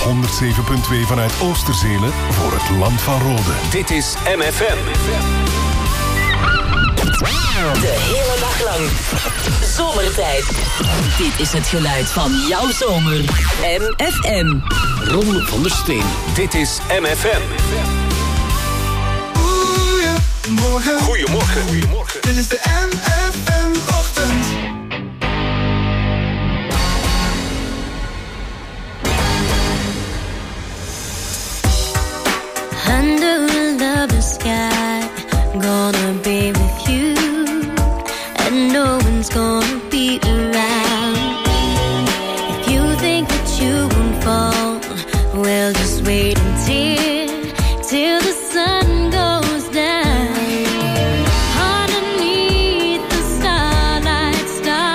107.2 vanuit Oosterzelen voor het land van Rode. Dit is MFM. De hele dag lang. Zomertijd. Dit is het geluid van jouw zomer. MFM. Ron van der Steen. Dit is MFM. Goedemorgen. Dit is de MFM-ochtend. Under a lovely sky, gonna be with you, and no one's gonna be around. If you think that you won't fall, well, just wait till the sun goes down. Underneath the starlight,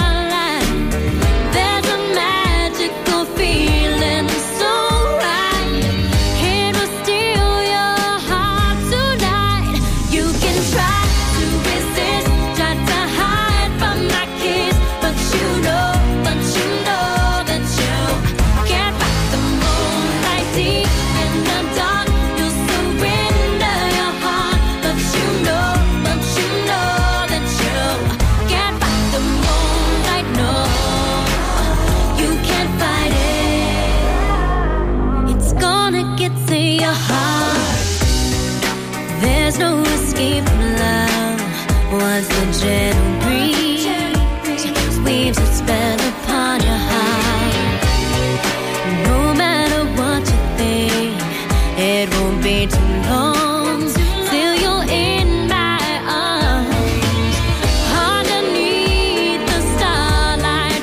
there's a magical feeling so right. It will steal your heart tonight. You can try to resist, try to hide from my kiss, but you know that you can't fight the moonlight deep in the dark. You'll surrender your heart, but you know that you can't fight the moonlight. No, you can't fight it. It's gonna get to your heart. There's no escape from love. Once the gentle breeze weaves its spell upon your heart, no matter what you think, it won't be too long till you're in my arms. Underneath the starlight,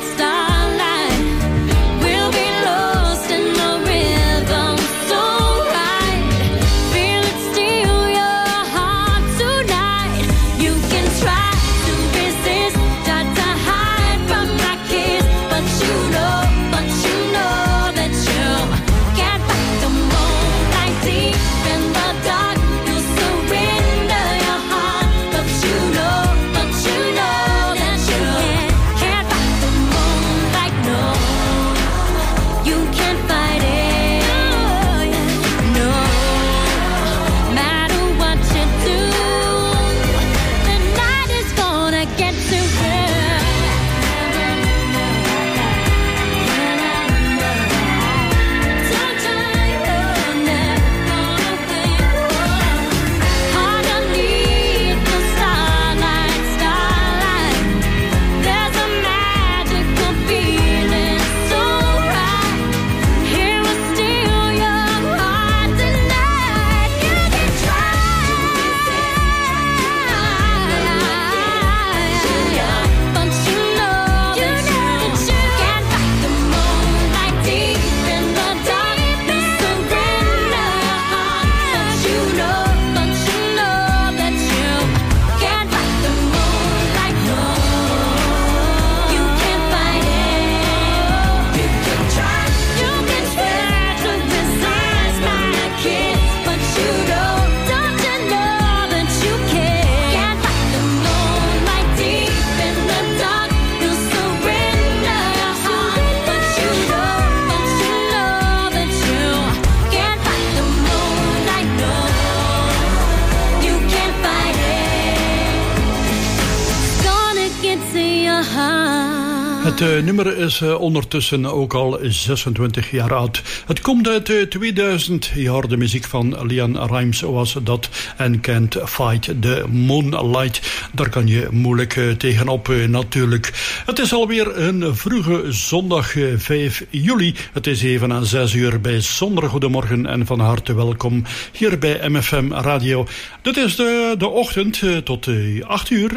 we'll be lost in the rhythm so right. Feel it steal your heart tonight. You can try to resist, try to hide from my kiss, but you know that you can't fight the moonlight deep in the dark. You surrender your heart, but you know that you can't fight the moonlight. No, you can't fight it. No, matter what you do, the night is gonna get to you. Underneath the starlight, there's a magical feeling so right. Here will steal your heart tonight. You can try, but you know that you can't fight the moonlight deep in the dark. You surrender your heart, but you know that you can't fight the moonlight. No, you can't fight it. You can try to resist my kiss, but you don't you know that you can't fight the moonlight deep in the dark. You surrender your heart, but you know that you can't fight the moonlight. No, you can't fight it. It's gonna get to your heart. Het nummer is ondertussen ook al 26 jaar oud. Het komt uit 2000. Je hoort de muziek van Leanne Rimes was dat. En Can't Fight the Moonlight. Daar kan je moeilijk tegenop natuurlijk. Het is alweer een vroege zondag 5 juli. Het is even aan 6 uur bij Zonder Goedemorgen. En van harte welkom hier bij MFM Radio. Dit is de ochtend tot 8 uur.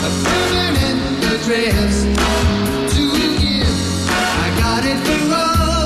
Dress to give, I got it for all.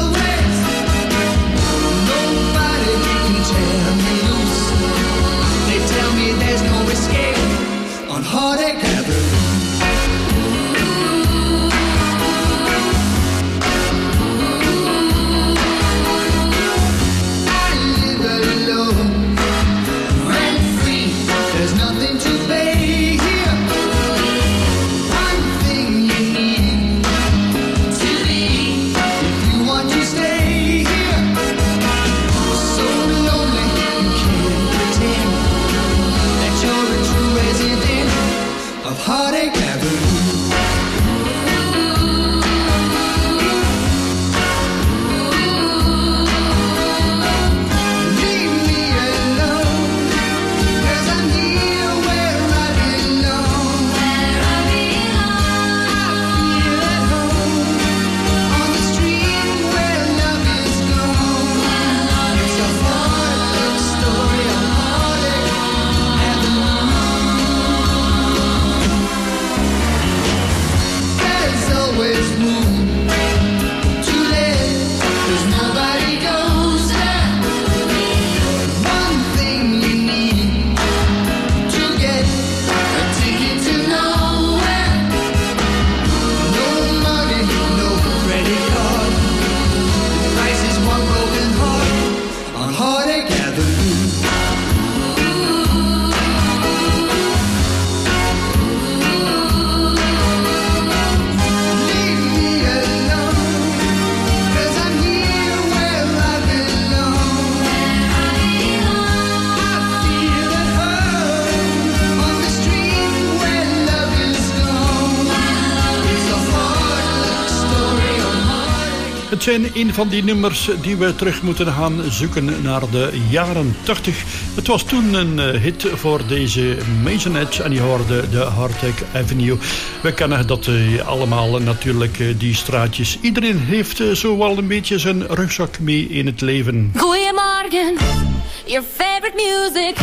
Het zijn een van die nummers die we terug moeten gaan zoeken naar de jaren 80. Het was toen een hit voor deze Maisonettes en je hoorde de Hardtack Avenue. We kennen dat allemaal natuurlijk, die straatjes. Iedereen heeft zo wel een beetje zijn rugzak mee in het leven. Goeiemorgen, your favorite music.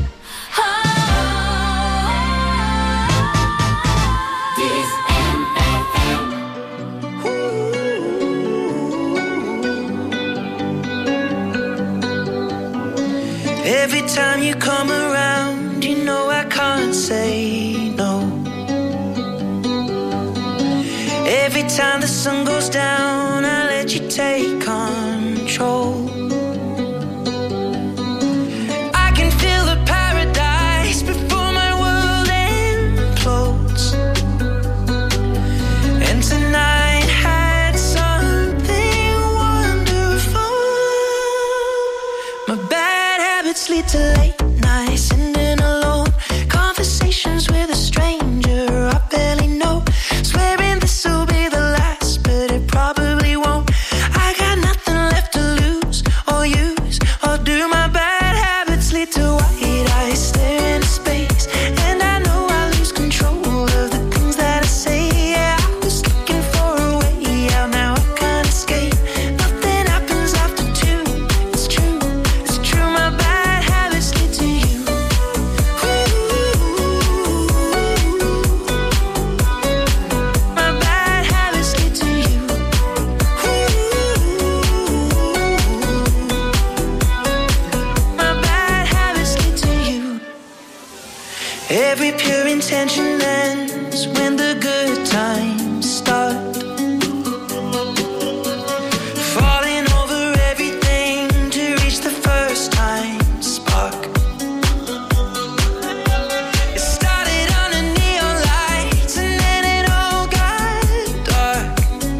Every time you come around, you know I can't say no. Every time the sun goes down, I let you take control. I can feel the paradise before my world implodes. And tonight had something wonderful. My bad habits lead to late nights, sitting alone, conversations with a stranger I barely know, swearing this will be the last, but it probably won't. I got nothing left to lose or use or do. My bad habits lead to white eyes staring into space, and I know I lose control of the things that I say. Yeah, I was looking for a way out, now I can't escape. Nothing happens after two. It's true, it's true. My bad habits lead to you. My bad habits lead to you. My bad habits lead to you. Every pure intention ends when the good times start. Falling over everything to reach the first time spark. It started under neon lights and then it all got dark.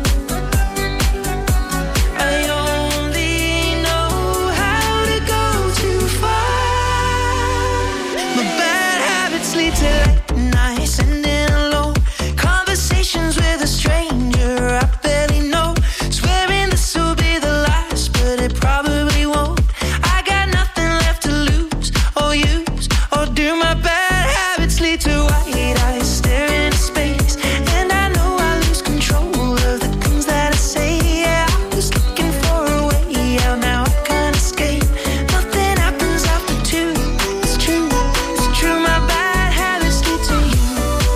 I only know how to go too far. My bad habits lead to late nights, sitting alone, conversations with a stranger I barely know, swearing this will be the last, but it probably won't. I got nothing left to lose or use or do. My bad habits lead to white eyes staring into space, and I know I lose control of the things that I say. Yeah, I was looking for a way out, now I can't escape. Nothing happens after two. It's true, it's true. My bad habits lead to you.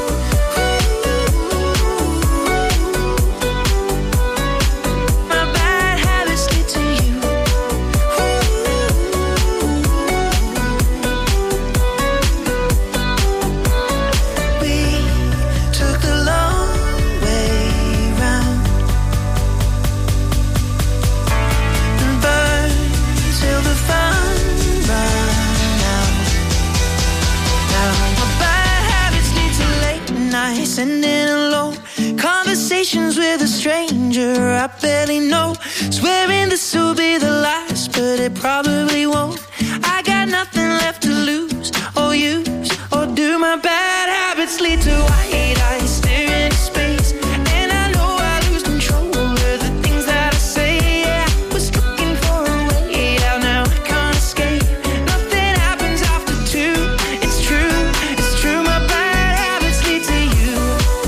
sending alone. Conversations with a stranger I barely know. Swearing this will be the last, but it probably won't. I got nothing left to lose or use, or do my bad habits lead to white eyes staring into space? And I know I lose control of the things that I say. Yeah, I was looking for a way out, now I can't escape. Nothing happens after two. It's true, my bad habits lead to you.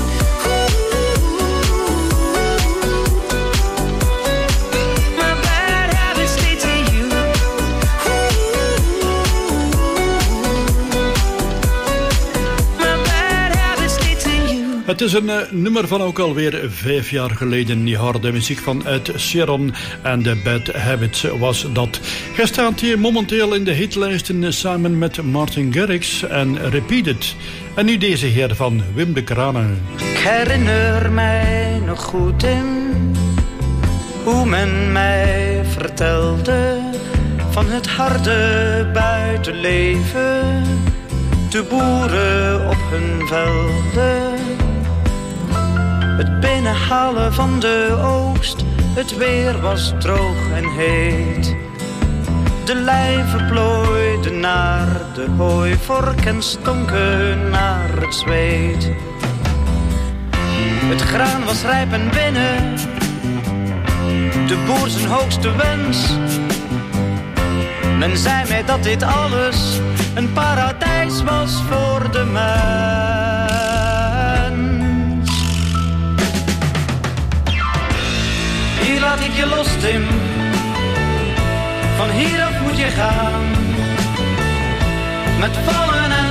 My bad habits lead to you. My bad habits lead to you. Het is een nummer van ook alweer 5 jaar geleden. Je hoorde de muziek van Ed Sheeran en de Bad Habits was dat. Hij staat hier momenteel in de hitlijsten samen met Martin Garrix en Repeated. En nu deze heer van Wim de Kranen. Ik herinner mij nog goed in hoe men mij vertelde van het harde buitenleven, de boeren op hun velden, het binnenhalen van de oogst, het weer was droog en heet. De lijven plooiden naar de hooivork en stonken naar het zweet. Het graan was rijp en binnen, de boer zijn hoogste wens. Men zei mij dat dit alles een paradijs was voor de mens. Hier laat ik je los, Tim. Van hieraf moet je gaan, met vallen en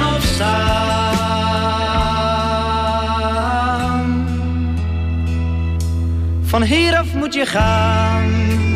opstaan. Van hieraf moet je gaan.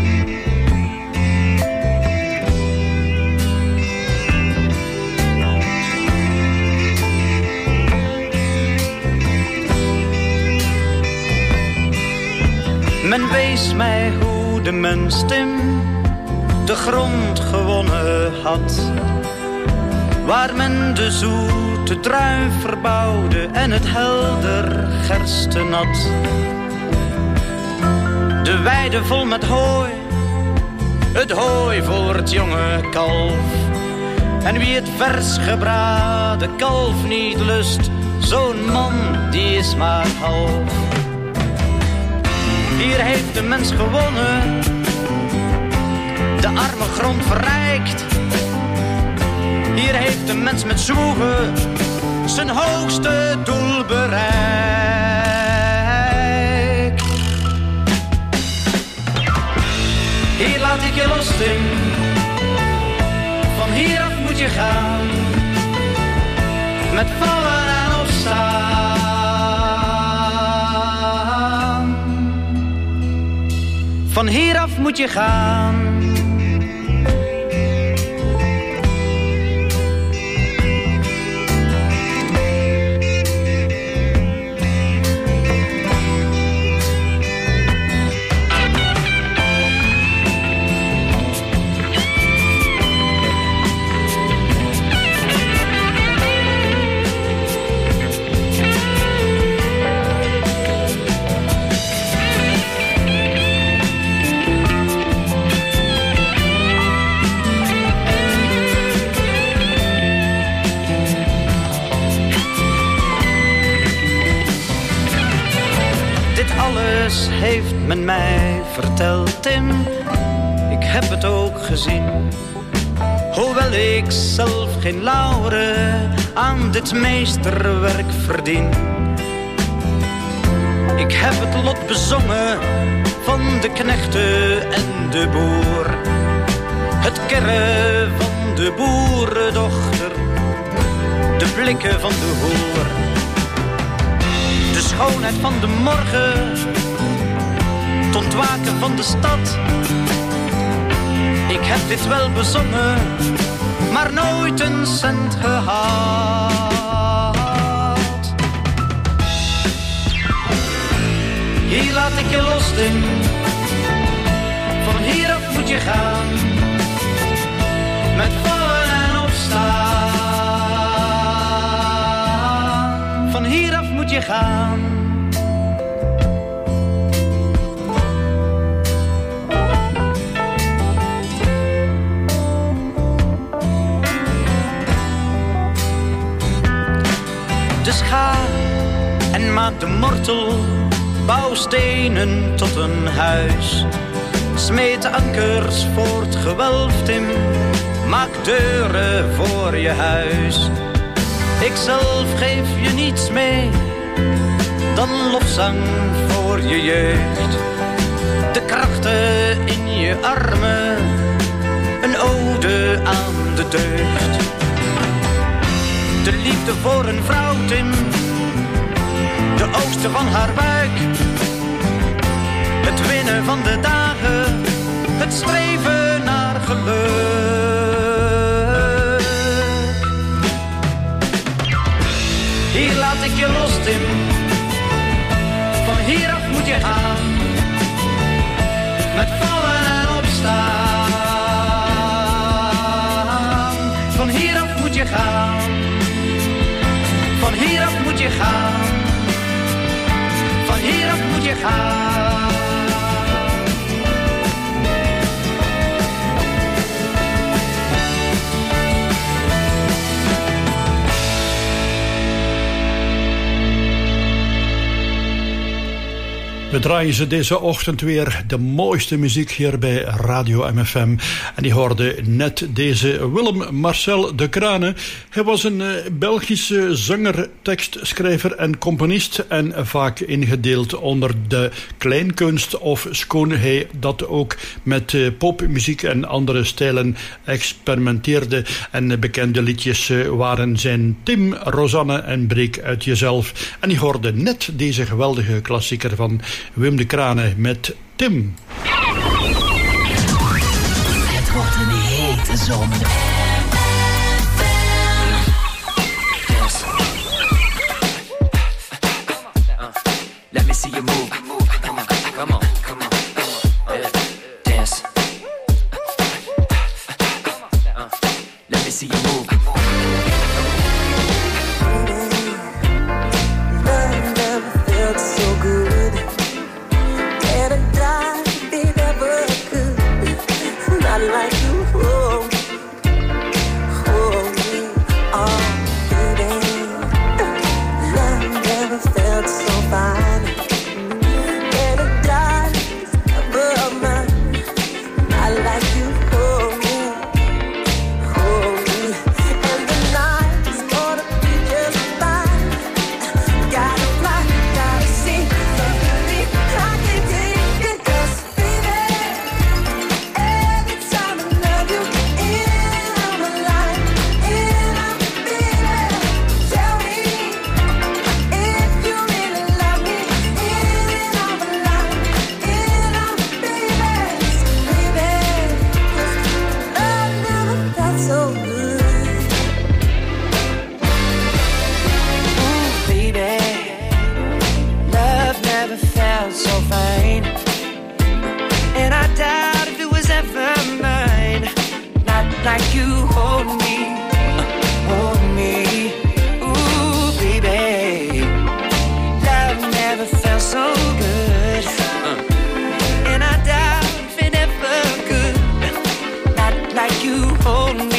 Men wees mij hoe de mens, Tim, de grond gewonnen had, waar men de zoete druif verbouwde en het helder gerstenat. De weide vol met hooi, het hooi voor het jonge kalf. En wie het vers gebraden kalf niet lust, zo'n man die is maar half. Hier heeft de mens gewonnen, de arme grond verrijkt. Hier heeft de mens met zwoegen zijn hoogste doel bereikt. Hier laat ik je los, Tim. Van hieraf moet je gaan, met vallen en opstaan. Van hieraf moet je gaan. Heeft men mij verteld, Tim, ik heb het ook gezien. Hoewel ik zelf geen lauren aan dit meesterwerk verdien. Ik heb het lot bezongen van de knechten en de boer. Het kerren van de boerendochter, de blikken van de hoer. De schoonheid van de morgen, het ontwaken van de stad. Ik heb dit wel bezongen, maar nooit een cent gehad. Hier laat ik je los, Tim. Van hieraf moet je gaan, met vallen en opstaan. Van hieraf moet moet je gaan. Dus ga en maak de mortel, bouw stenen tot een huis. Smeet ankers voor het gewelf, Tim, maak deuren voor je huis. Ikzelf geef je niets mee dan lofzang voor je jeugd. De krachten in je armen, een ode aan de deugd. De liefde voor een vrouw, Tim, de oogsten van haar buik. Het winnen van de dagen, het streven naar geluk. Hier laat ik je los, Tim, van hieraf moet je gaan. Met vallen en opstaan. Van hieraf moet je gaan. Van hieraf moet je gaan. Van hieraf moet je gaan. We draaien ze deze ochtend weer de mooiste muziek hier bij Radio MFM. En die hoorde net deze Willem Marcel de Crane. Hij was een Belgische zanger, tekstschrijver en componist. En vaak ingedeeld onder de kleinkunst, of schoon hij dat ook met popmuziek en andere stijlen experimenteerde. En bekende liedjes waren zijn Tim, Rosanne en Breek uit Jezelf. En die hoorde net deze geweldige klassieker van Wim de Crane met Tim. Het wordt een hete zomer. Let me see you move. Come on, come on, come on. Dance. Let me see you move. Love never felt so good. Like you hold me, oh baby. Love never felt so fine. And it dies above mine. I like you hold me. And the night is gonna be just fine. Gotta fly, gotta see, baby, I can take it, 'cause baby, so fine, and I doubt if it was ever mine. Not like you hold me, ooh baby. Love never felt so good, and I doubt if it ever could. Not like you hold me.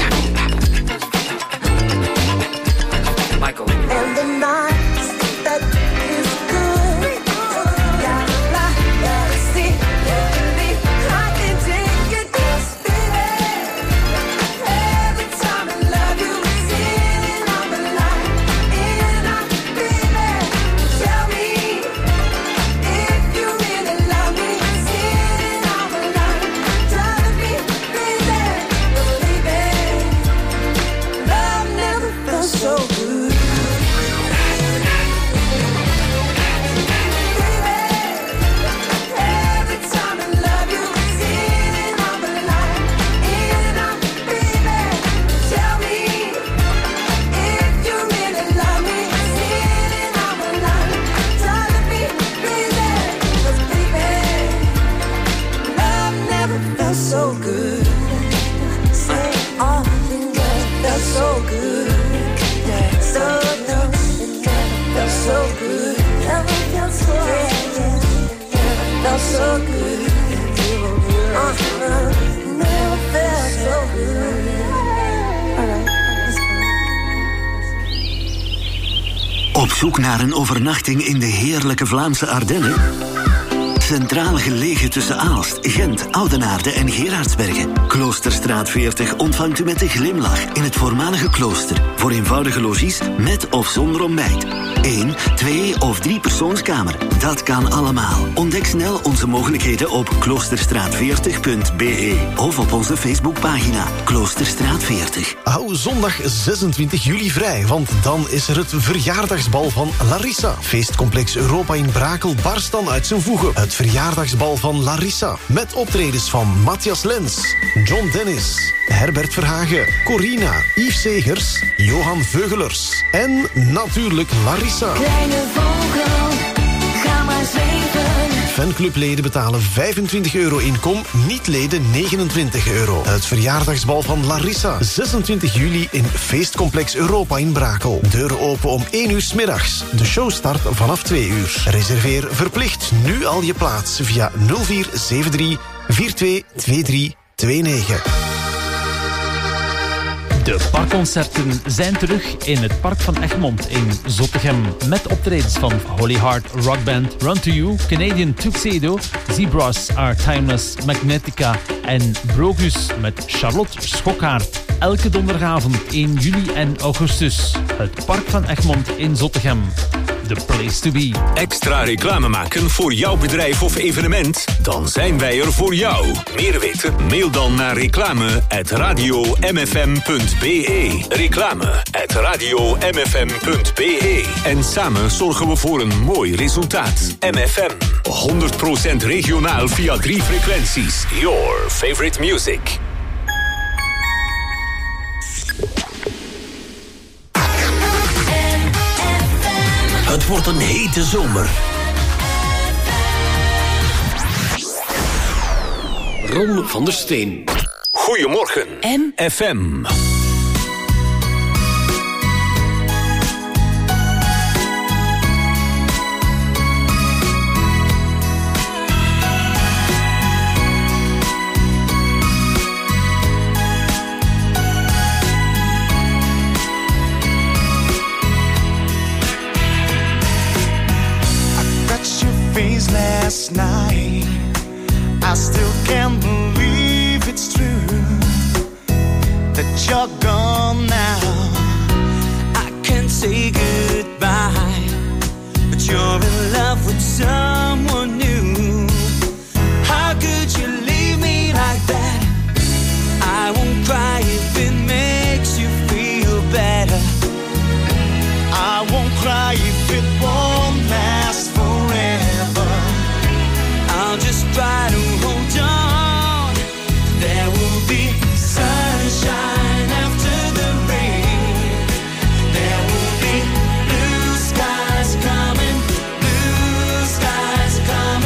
That Op zoek naar een overnachting in de heerlijke Vlaamse Ardennen? Centraal gelegen tussen Aalst, Gent, Oudenaarde en Gerardsbergen. Kloosterstraat 40 ontvangt u met een glimlach in het voormalige klooster. Voor eenvoudige logies met of zonder ontbijt. 1, 2 of 3 persoonskamer. Dat kan allemaal. Ontdek snel onze mogelijkheden op kloosterstraat40.be of op onze Facebookpagina Kloosterstraat 40. Hou zondag 26 juli vrij, want dan is er het verjaardagsbal van Larissa. Feestcomplex Europa in Brakel barst dan uit zijn voegen. Het verjaardagsbal van Larissa. Met optredens van Matthias Lens, John Dennis, Herbert Verhagen, Corina, Yves Segers, Johan Veugelers en natuurlijk Larissa. Kleine vogel, ga maar zweven. Fanclubleden betalen €25 inkom, niet-leden €29. Het verjaardagsbal van Larissa. 26 juli in Feestcomplex Europa in Brakel. Deuren open om 1 uur 's middags. De show start vanaf 2 uur. Reserveer verplicht nu al je plaats via 0473 422329. De parkconcerten zijn terug in het Park van Egmond in Zottegem. Met optredens van Holy Heart Rock Band, Run To You, Canadian Tuxedo, Zebras Are Timeless, Magnetica en Brogus met Charlotte Schokkaert. Elke donderdagavond in juli en augustus. Het Park van Egmond in Zottegem. The place to be. Extra reclame maken voor jouw bedrijf of evenement? Dan zijn wij er voor jou. Meer weten? Mail dan naar reclame@radiomfm.be. Reclame@radiomfm.be. En samen zorgen we voor een mooi resultaat. MFM. 100% regionaal via 3 frequenties. Your favorite music. Het wordt een hete zomer. Ron van der Steen. Goedemorgen. FM. Last night, I still can't believe it's true that you're gone now. I can't say goodbye, but you're in love with someone new. How could you leave me like that? I won't cry if it makes you feel better. I won't cry if it won't last forever. I'll just try to hold on. There will be sunshine after the rain. There will be blue skies coming, blue skies coming.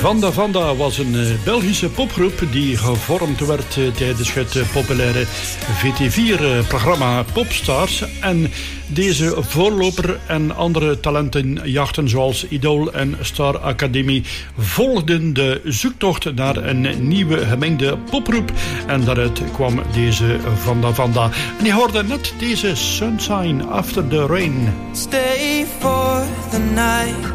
Vanda Vanda was een Belgische popgroep die gevormd werd tijdens het populaire VT4-programma Popstars. En deze voorloper en andere talentenjachten zoals Idol en Star Academy volgden de zoektocht naar een nieuwe gemengde popgroep. En daaruit kwam deze Vanda Vanda. En je hoorde net deze Sunshine After the Rain. Stay for the night.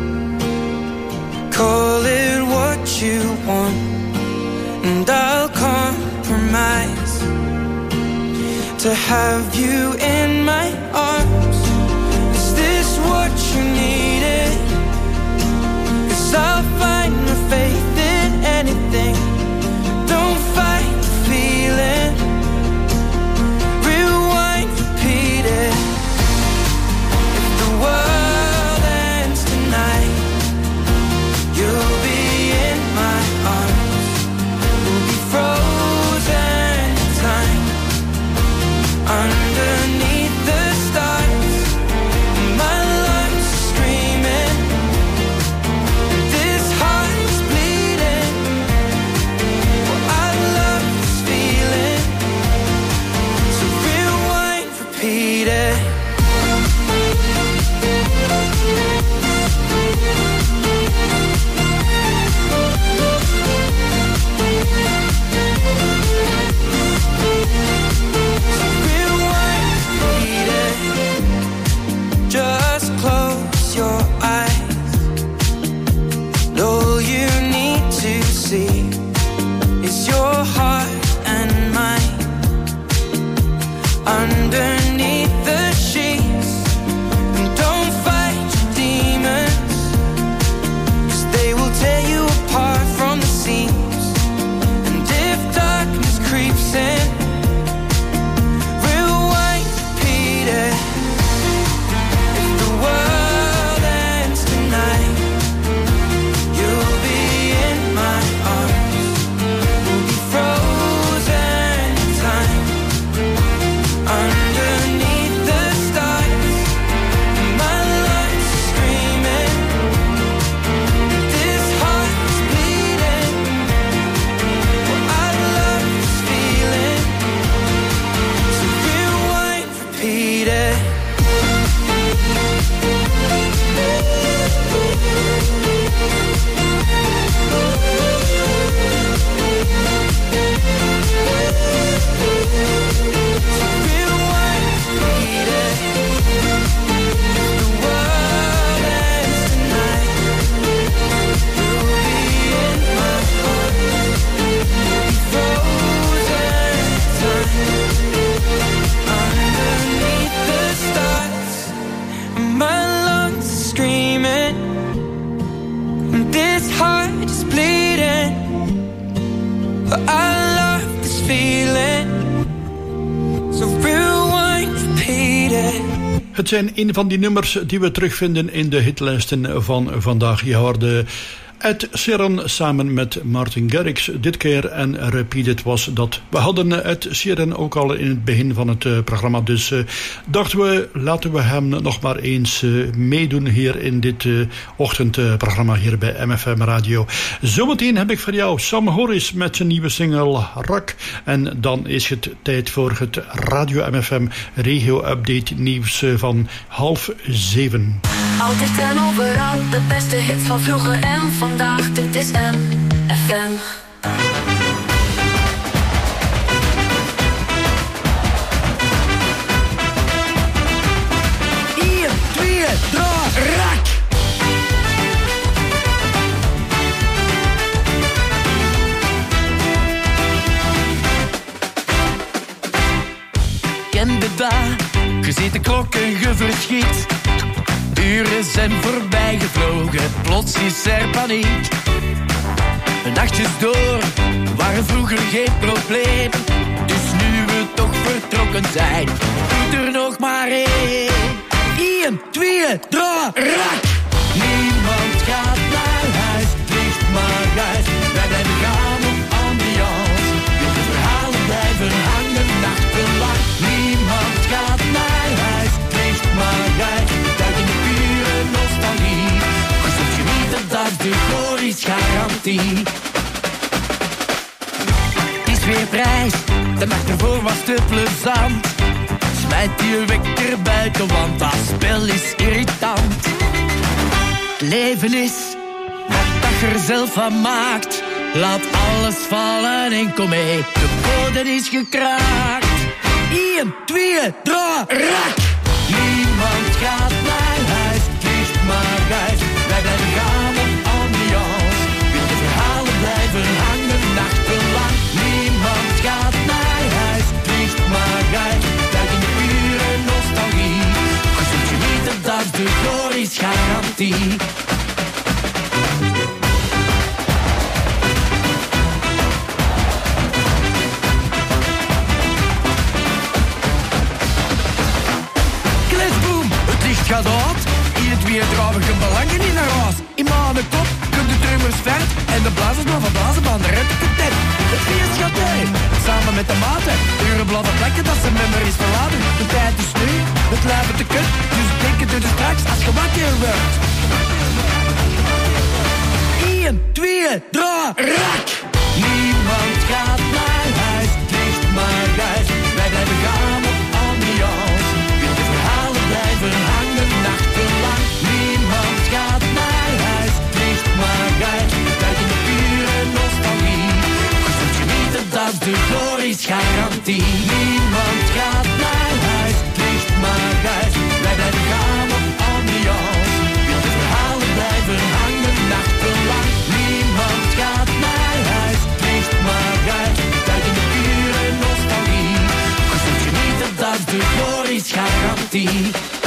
Call it what you want, and I'll compromise to have you in my arms. Is this what you needed? 'Cause I'll find my faith in anything. Don't fight the feeling. Rewind, repeat it. If the world ends tonight, you'll be in my arms. We'll be frozen in time underneath the stars. My lungs are screaming, this heart is bleeding. Well, I love this feeling. So rewind, repeat it. Just close your eyes. All you need to see is your heart and mine underneath the sheets. And don't fight your demons, 'cause they will tear you apart from the seams. And if darkness creeps in, rewind, repeat it. World ends tonight, you'll be in my arms. We'll be frozen in time underneath the stars. My lungs are screaming, this heart is bleeding. Well, I love this feeling. So rewind, repeat it. Het zijn een van die nummers die we terugvinden in de hitlijsten van vandaag. Je hoorde Ed Sheeran samen met Martin Garrix dit keer en Repeated was dat. We hadden Ed Sheeran ook al in het begin van het programma, dus dachten we, laten we hem nog maar eens meedoen hier in dit ochtendprogramma hier bij MFM Radio. Zometeen heb ik voor jou Sam Horis met zijn nieuwe single Rak. En dan is het tijd voor het Radio MFM Regio Update nieuws van 6:30. Altijd en overal, de beste hits van vroeger en vandaag. Dit is MFM. 1, 2, 3, rak! Ken de dag, je ziet de klok en je verschiet. Uren zijn voorbij gevlogen, plots is er paniek. Nachtjes door, waren vroeger geen probleem. Dus nu we toch vertrokken zijn, doet er nog maar één. 1, 2, 3, rak! Niemand gaat naar huis, het licht maar uit. Wij blijven gaan op ambiance. De verhalen blijven hangen nachtenlang. Niemand gaat naar huis, het licht maar uit. Duik in de pure nostalgie. Je zult genieten dat de glorie gaat. garantie. Het is weer prijs, de nacht ervoor was te plezant. Smijt je wekker buiten, want dat spel is irritant. Het leven is wat je er zelf van maakt. Laat alles vallen en kom mee, de code is gekraakt. 1, 2, 3, rak! Niemand gaat naar huis, het ligt maar uit. Wij blijven gaan op ambiance. Witte verhalen blijven hangen nachtenlang. Niemand gaat naar huis, het ligt maar uit. Duik in de pure nostalgie. Je zult genieten, dat is de glorisch garantie. Gaat uit, in het weer draven geen belangen in naar huis. In mijn kop komt de drummers ver en de blazers maar van blazen van de red de tent. Het feest gaat door, samen met de maten. Uren bladen plekken dat ze member is verlaten. De tijd is nu, het lijven te kut, dus denken doe er straks als je wakker wordt. 1, 2, 3, rak! Niemand gaat naar huis, het ligt maar uit. Wij blijven gaan op ambiance. De verhalen blijven hangen nachtenlang. Niemand gaat naar huis, het ligt maar uit. Duik in de pure nostalgie. Je zult genieten, dat is de glorisch garantie. Niemand gaat naar huis, het ligt maar uit. Wij blijven gaan op ambiance. De verhalen blijven hangen nachtenlang. Niemand gaat naar huis, het ligt maar uit. Duik in de pure nostalgie. Je zult genieten, dat is de glorisch garantie.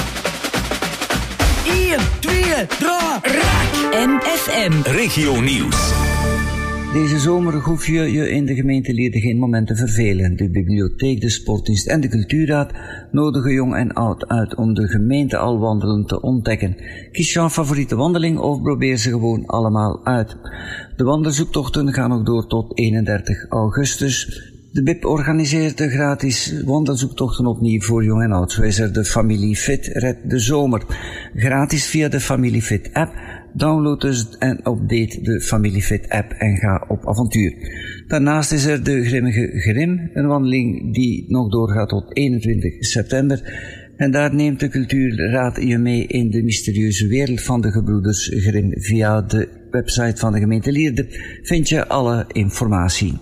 1, 2, 3, rak! MFM Regio Nieuws. Deze zomer hoef je je in de gemeente Lierde geen moment te vervelen. De bibliotheek, de sportdienst en de cultuurraad nodigen jong en oud uit om de gemeente al wandelend te ontdekken. Kies jouw favoriete wandeling of probeer ze gewoon allemaal uit. De wandelzoektochten gaan nog door tot 31 augustus. De BIP organiseert de gratis wandelzoektochten opnieuw voor jong en oud. Zo is er de Familie Fit Red de Zomer. Gratis via de Familie Fit app. Download dus en update de Familie Fit app en ga op avontuur. Daarnaast is er de Grimmige Grim, een wandeling die nog doorgaat tot 21 september. En daar neemt de Cultuurraad je mee in de mysterieuze wereld van de gebroeders Grim. Via de website van de gemeente Lierde vind je alle informatie.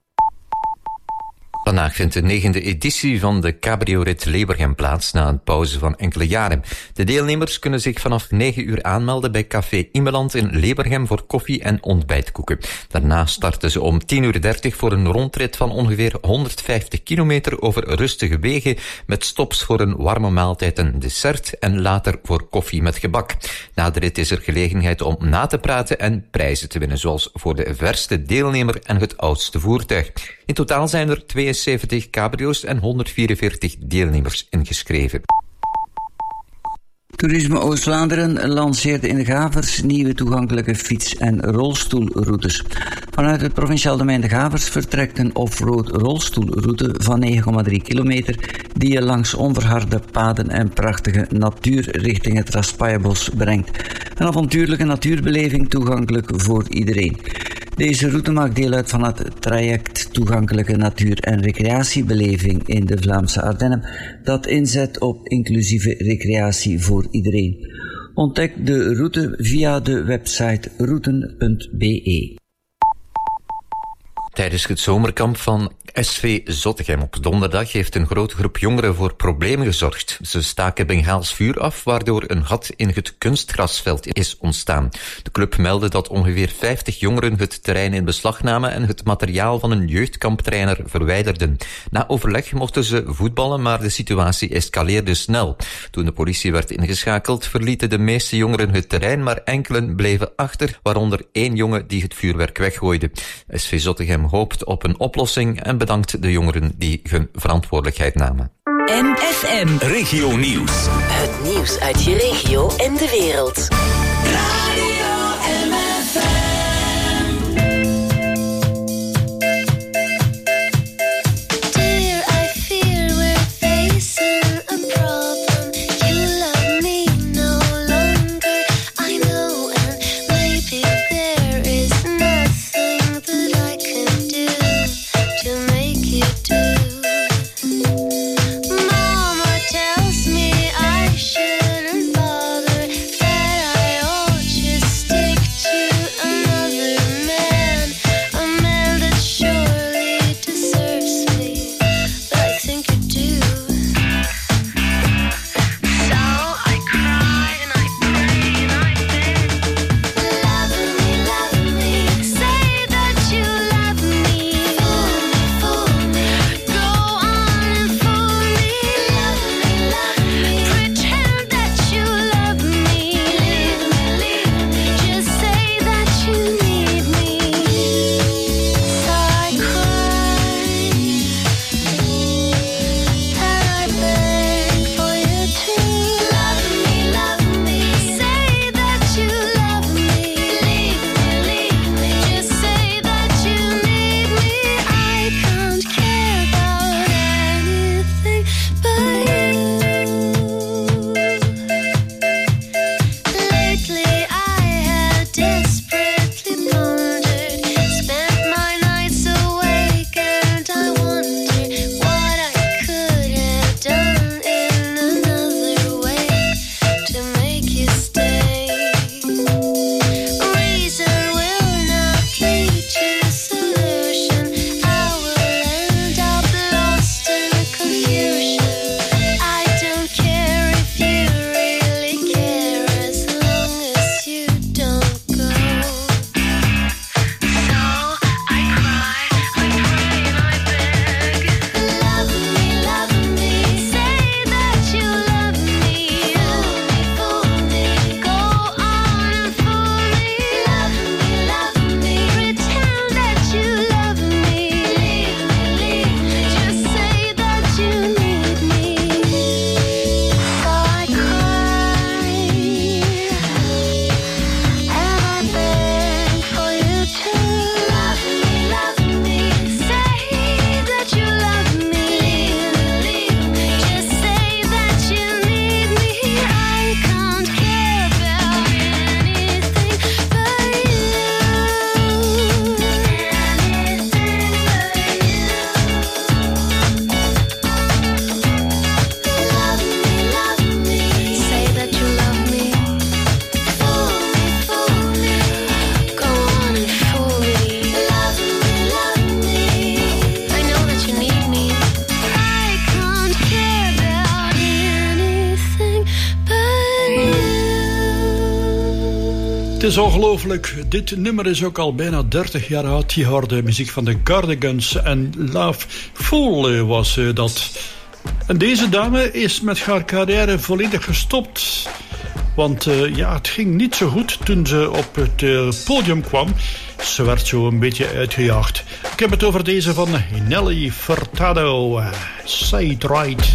Vandaag vindt de 9e editie van de Cabrio-rit Lebergem plaats na een pauze van enkele jaren. De deelnemers kunnen zich vanaf 9 uur aanmelden bij Café Immeland in Lebergem voor koffie en ontbijtkoeken. Daarna starten ze om 10:30 uur voor een rondrit van ongeveer 150 kilometer over rustige wegen met stops voor een warme maaltijd en dessert en later voor koffie met gebak. Na de rit is er gelegenheid om na te praten en prijzen te winnen, zoals voor de verste deelnemer en het oudste voertuig. In totaal zijn er 72 cabrio's en 144 deelnemers ingeschreven. Toerisme Oost-Vlaanderen lanceert in de Gavers nieuwe toegankelijke fiets- en rolstoelroutes. Vanuit het provinciaal domein de Gavers vertrekt een off-road rolstoelroute van 9,3 kilometer die je langs onverharde paden en prachtige natuur richting het Raspaillebos brengt. Een avontuurlijke natuurbeleving toegankelijk voor iedereen. Deze route maakt deel uit van het traject Toegankelijke Natuur- en Recreatiebeleving in de Vlaamse Ardennen, dat inzet op inclusieve recreatie voor iedereen. Ontdek de route via de website routen.be. Tijdens het zomerkamp van SV Zottegem op donderdag heeft een grote groep jongeren voor problemen gezorgd. Ze staken Bengaals vuur af, waardoor een gat in het kunstgrasveld is ontstaan. De club meldde dat ongeveer 50 jongeren het terrein in beslag namen en het materiaal van een jeugdkamptrainer verwijderden. Na overleg mochten ze voetballen, maar de situatie escaleerde snel. Toen de politie werd ingeschakeld, verlieten de meeste jongeren het terrein, maar enkelen bleven achter, waaronder 1 jongen die het vuurwerk weggooide. SV Zottegem hoopt op een oplossing en bedankt de jongeren die hun verantwoordelijkheid namen. MFM Regio Nieuws. Het nieuws uit je regio en de wereld. Radio MFM. Dear, I fear we're facing a problem. You love me no longer, I know, and maybe there is nothing Het is ongelooflijk. Dit nummer is ook al bijna 30 jaar oud. Je hoorde muziek van de Cardigans en Love Fool was dat. En deze dame is met haar carrière volledig gestopt. Want het ging niet zo goed toen ze op het podium kwam. Ze werd zo een beetje uitgejaagd. Ik heb het over deze van Nelly Furtado. Say It Right.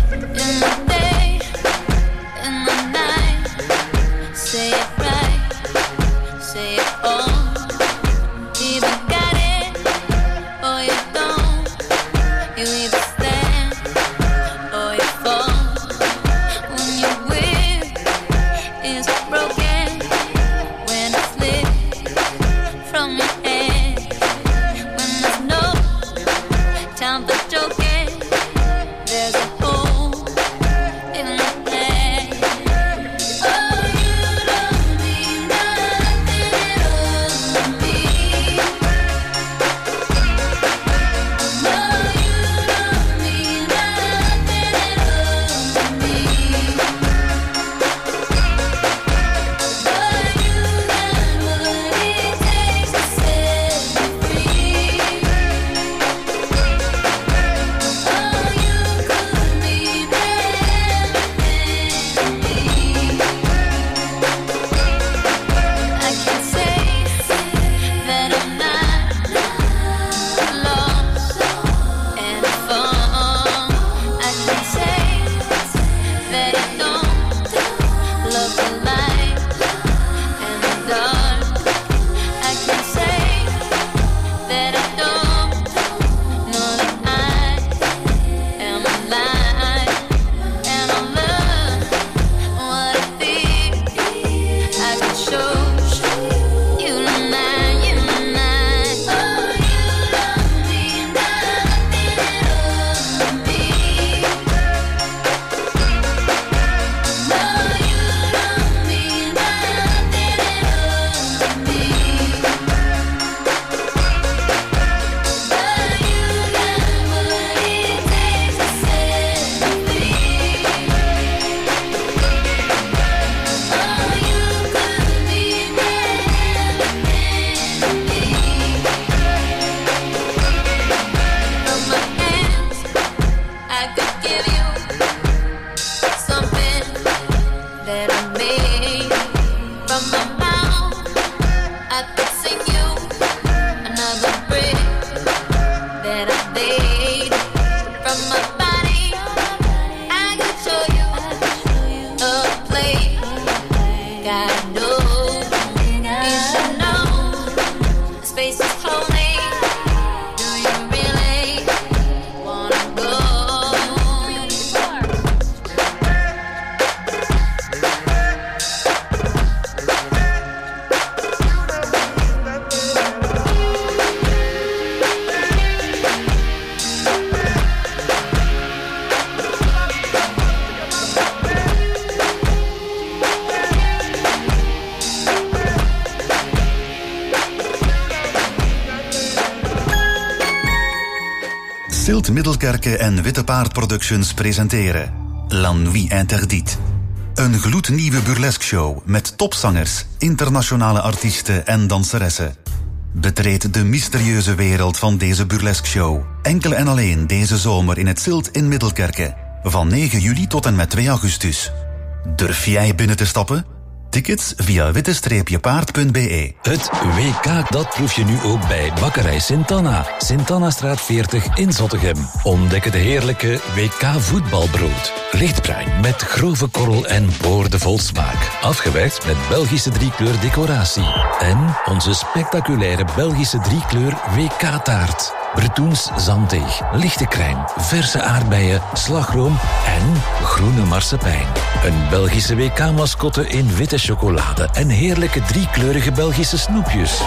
Silt Middelkerke en Witte Paard Productions presenteren La Nuit Interdite. Een gloednieuwe burlesque show met topzangers, internationale artiesten en danseressen. Betreed de mysterieuze wereld van deze burlesque show. Enkel en alleen deze zomer in het Silt in Middelkerke. Van 9 juli tot en met 2 augustus. Durf jij binnen te stappen? Tickets via witte-paard.be. Het WK, dat proef je nu ook bij Bakkerij Sint-Anna. Sint-Annastraat 40 in Zottegem. Ontdek het heerlijke WK voetbalbrood. Lichtbruin met grove korrel en boordevol smaak. Afgewerkt met Belgische 3-kleur decoratie. En onze spectaculaire Belgische 3-kleur WK-taart. Bretoens zanddeeg, lichte crème, verse aardbeien, slagroom en groene marsepein. Een Belgische WK-mascotte in witte chocolade en heerlijke 3-kleurige Belgische snoepjes.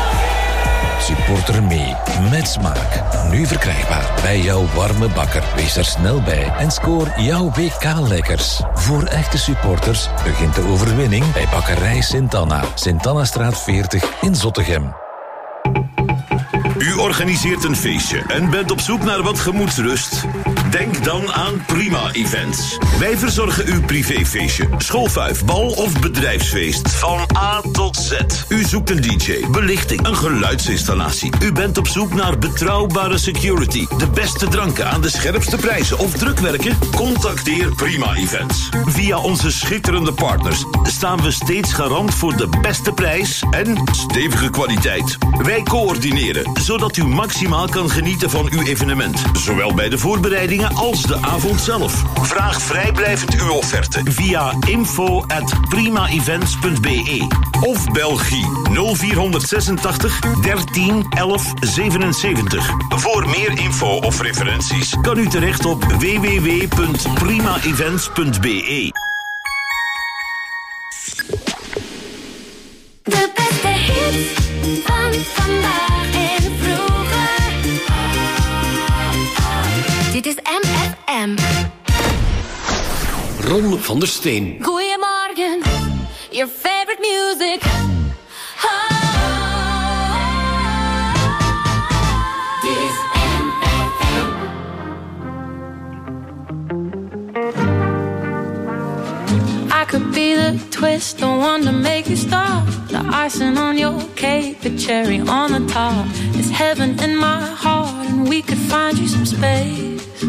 Supporter mee, met smaak. Nu verkrijgbaar bij jouw warme bakker. Wees er snel bij en scoor jouw WK-lekkers. Voor echte supporters begint de overwinning bij Bakkerij Sint-Anna. Sint-Annastraat 40 in Zottegem. U organiseert een feestje en bent op zoek naar wat gemoedsrust? Denk dan aan Prima Events. Wij verzorgen uw privéfeestje, schoolfuif, bal of bedrijfsfeest. Van A tot Z. U zoekt een DJ, belichting, een geluidsinstallatie. U bent op zoek naar betrouwbare security, de beste dranken aan de scherpste prijzen of drukwerken? Contacteer Prima Events. Via onze schitterende partners staan we steeds garant voor de beste prijs en stevige kwaliteit. Wij coördineren, zodat u maximaal kan genieten van uw evenement. Zowel bij de voorbereidingen als de avond zelf. Vraag vrijblijvend uw offerte via info@primaevents.be of Belgie 0486 13 11 77. Voor meer info of referenties kan u terecht op www.primaevents.be. De beste hits van vandaag en vroeger. Dit is MFM. Ron van der Steen. Goedemorgen, your favorite music. Dit is MFM. I could be the twist, the one to make you stop. The icing on your cake, the cherry on the top. It's heaven in my heart, and we could find you some space.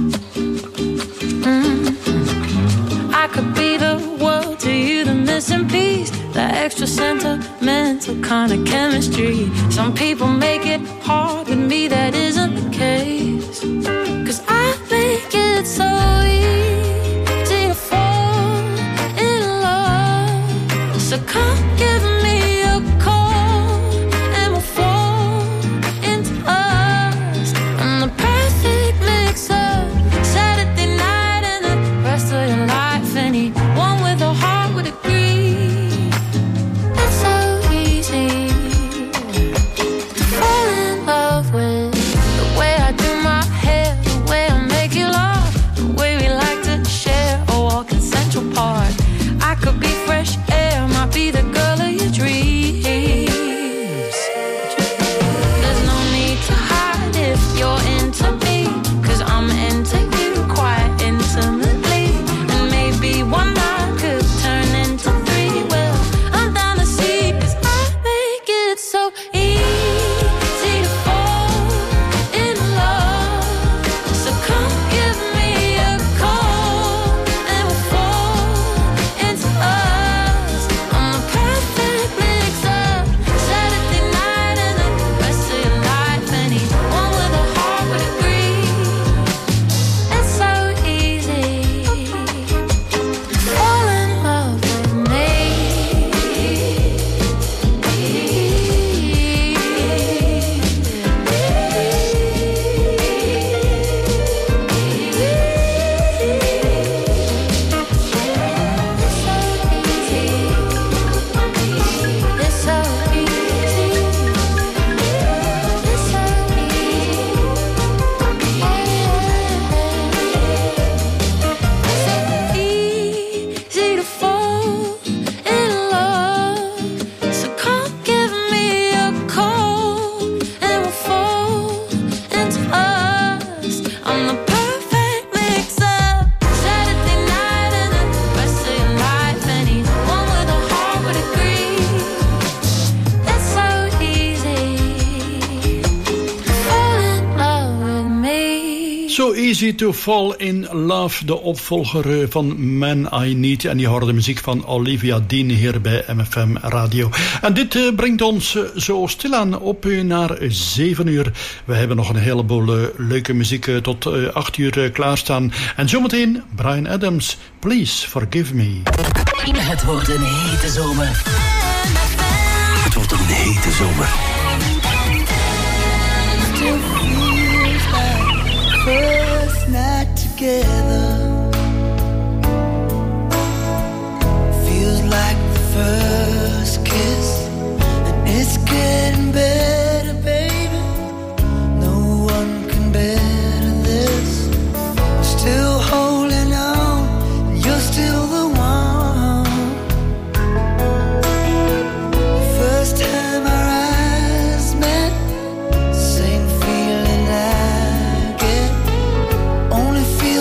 I could be the world to you, the missing piece, the extra sentimental kind of chemistry. Some people make it hard, with me that isn't the case. 'Cause I make it so easy to fall in love. So come give me a call and we'll fall into us. I'm the perfect mix-up, Saturday night and the rest of your life. Anyone with a heart would agree. It's so easy to fall in love with the way I do my hair, the way I make you laugh, the way we like to share a walk in Central Park. I could be fresh air, might be the girl of your dreams. There's no need to hide if you're into me, 'cause I'm into you quite intimately. And maybe one night could turn into three. Well, I'm down to see, 'cause I make it so easy to fall in love. So come give me a call and we'll fall into us. I'm the perfect mix-up, Saturday night and the rest of your life. Anyone with a heart would agree. It's so easy to fall in love with me. It's so easy. It's so easy to fall in love. So come give me a call and we'll fall into us. I'm the perfect mix-up, Saturday night and the rest of your life. Anyone with a heart would agree. It's so easy to fall in love with me. So Easy to Fall in Love, de opvolger van Man I Need. En je hoorde de muziek van Olivia Dean hier bij MFM Radio. En dit brengt ons zo stilaan op naar 7 uur. We hebben nog een heleboel leuke muziek tot 8 uur klaarstaan. En zometeen Bryan Adams, Please Forgive Me. Het wordt een hete zomer. Het wordt een hete zomer. First night together feels like the first kiss, and it's getting better, baby. No one can better this. I'm still holding on, and you're still the one. The first time our eyes met, same feeling I get. Only feel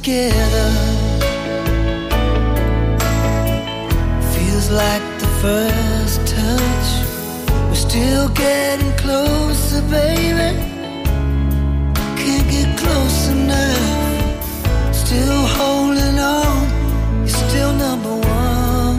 together. Feels like the first touch. We're still getting closer, baby. Can't get close enough. Still holding on. You're still number one.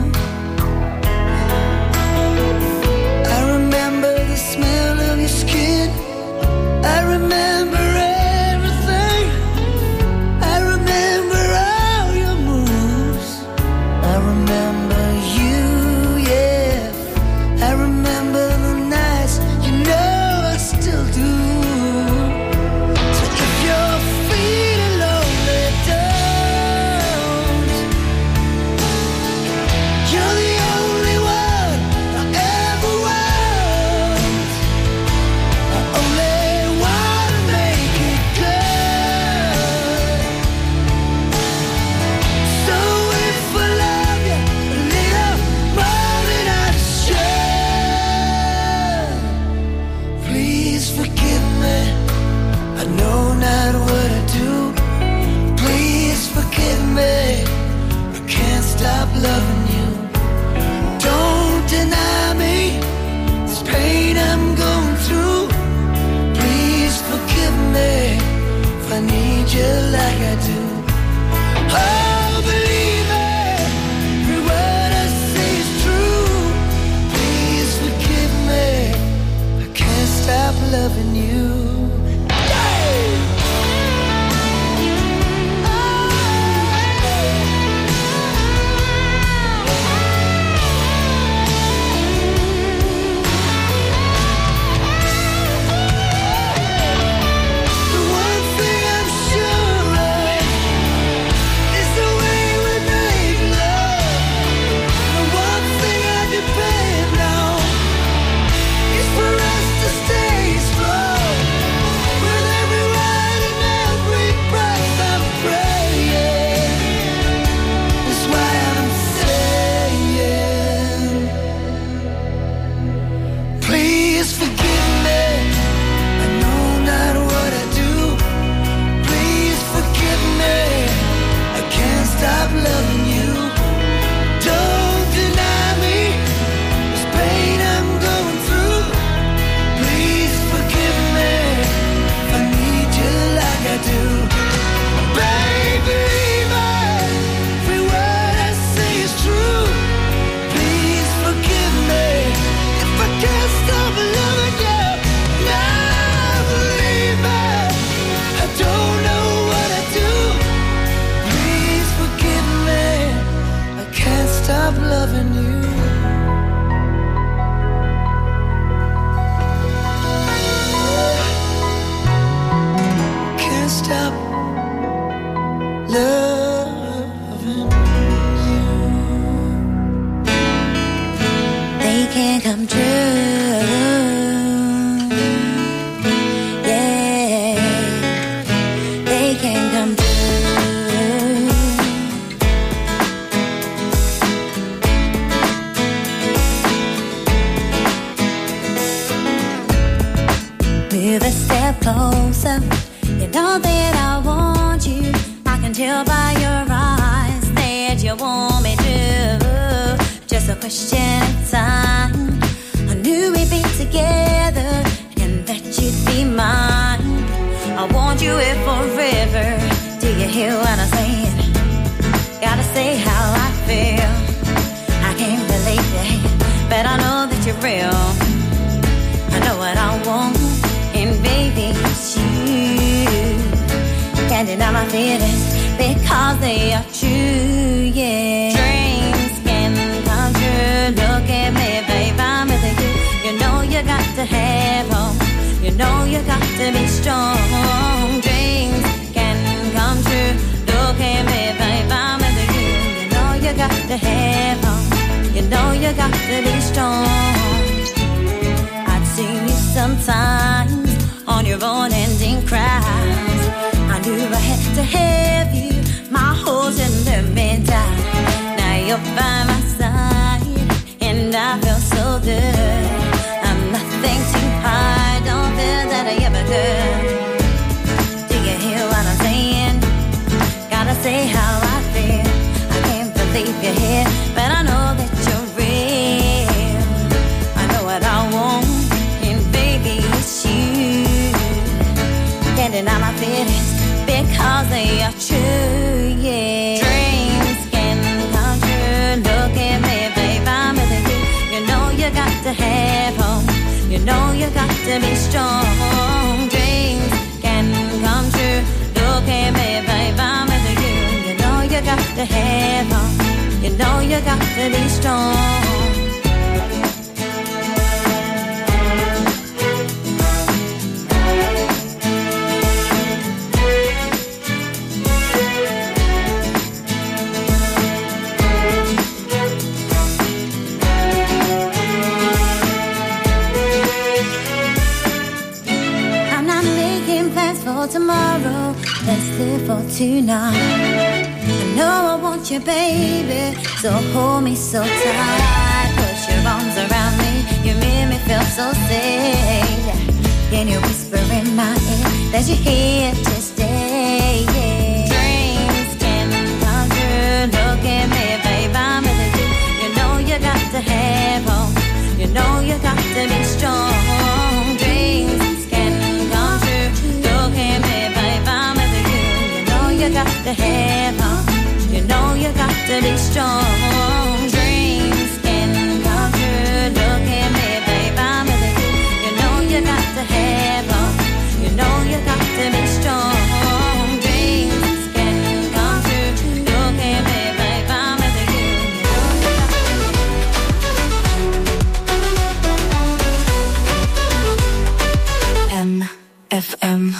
I remember the smell of your skin. I remember everything. I remember all your moves. I remember you, yeah. I remember the nights, you know I still do. So if you're feeling lonely, don't. You're the only one I ever want. I only wanna make it good. So if I love you a little more than I should, please forgive me. I know not what I do. Please forgive me. I can't stop loving you. Don't deny me this pain I'm going through. Please forgive me if I need you like I do. Oh, believe me, every word I say is true. Please forgive me. I can't stop loving you. The one thing I'm sure of is the way we make love. The one thing I depend on is for us to stay strong. With every ride and every breath I'm praying. That's why I'm saying, please forgive me. I know not what I do. Please forgive me. I can't stop loving you. Don't deny me this pain I'm going through. Please forgive me if I need you like I do. Baby, every word I say is true. Please forgive me if I can't stop loving you. Now believe me, I don't know what I do. Please forgive me, I can't stop loving you. Can't stop loving you. They can't come true. Yeah, they can't come true. Move a step closer. You know that I want you. I can tell by your eyes that you want me to. Just a question of time. I knew we'd be together and that you'd be mine. I want you here forever. Do you hear what I'm saying? Gotta say how I feel. I can't believe it, but I know that you're real. I know what I want, and baby, it's you. Can't deny my feelings because they are true, yeah. Dreams can come true. Look at me, babe, I'm with you. You know you got to have hope. You know you got to be strong. Dreams can come true. Look at me, babe, I'm with you. You know you got to have hope. You know you got to be strong. I'd see you sometimes on your own ending cries. I knew I had to have you. My whole let me down. Now you're by my side, and I feel so good. I'm nothing too hard, don't feel that I ever could. Do you hear what I'm saying? Gotta say but I know that you're real. I know what I want, and baby, it's you. Can't deny my feelings because they are true, yeah. Dreams can come true. Look at me, babe, I'm with you. You know you got to have hope. You know you got to be strong. Dreams can come true. Look at me, babe, I'm with you. You know you got to have hope. You know you got to be strong. Tomorrow, let's live for tonight. I know I want you, baby, so hold me so tight. Put your arms around me, you make me feel so safe. Can you whisper in my ear that you're here to stay? Yeah. Dreams can come true. Look at me, babe, I'm with you. You know you got to have hope. You know you got to be strong. Dreams can come true. Look at me, babe, I'm with you. You know you got to have hope. You know you got to be strong. Dreams can come true. Look at me, babe, I'm with you. You know you got to have hope. You know you got to be strong. Dreams can come true. Look at me, babe, I'm with you. You know you got to. MFM.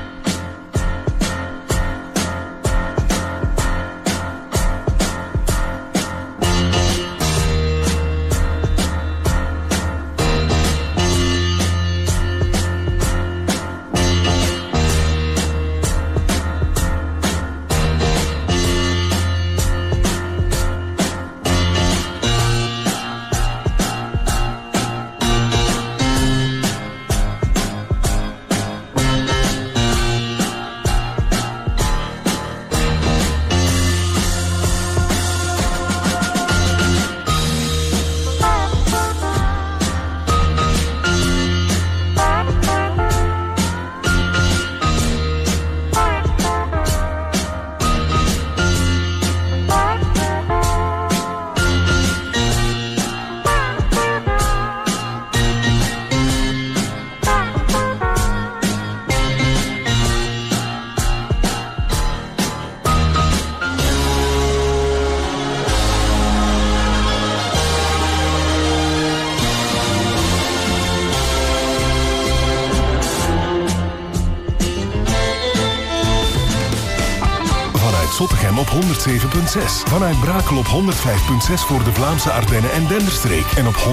Zottegem op 107.6. Vanuit Brakel op 105.6 voor de Vlaamse Ardennen en Denderstreek. En op